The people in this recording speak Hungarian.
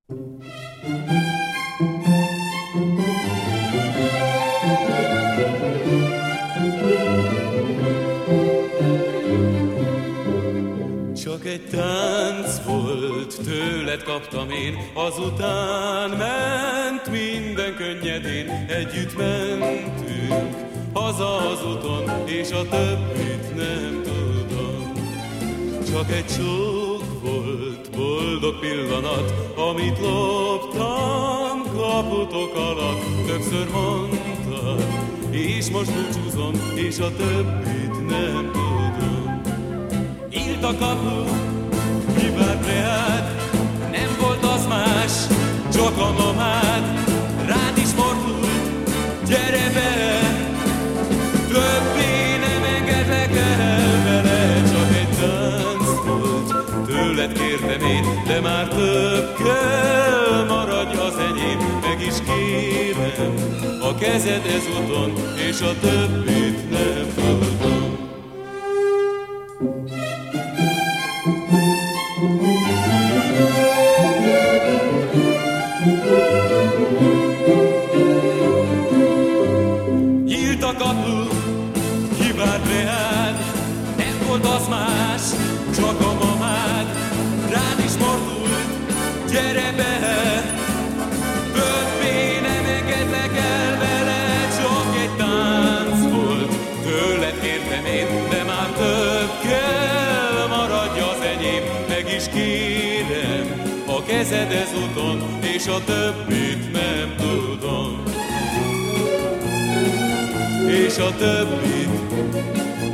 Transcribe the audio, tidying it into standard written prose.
Csak egy tánc volt, tőled kaptam én, azután ment minden könnyedén. Együtt mentünk haza az úton, és a többit nem tudom. Csak egy csók volt, boldog pillanat, amit loptam kaputok alatt. Többször mondtad, és most búcsúzom, és a többit nem tudom. Nyílt a kapu, kivárt reád, nem volt az más, csak a mamád. Rád is fordult, gyere be, többé nem engedlek el vele. Csak egy tánc volt, tőled kértem én, de már több kell, maradj az enyém. Meg is kérem a kezed ezúton, és a többit nem tudom. Nyílt a kapu, kivárt reád, nem volt az más, csak a mamád. Rád is fordult, gyere be, többé nem engedlek el vele. Csak egy tánc volt, tőled kértem én, de már több kell, maradj az enyém. Meg is kérem a kezed ezúton, és a többit nem tudom. És a többit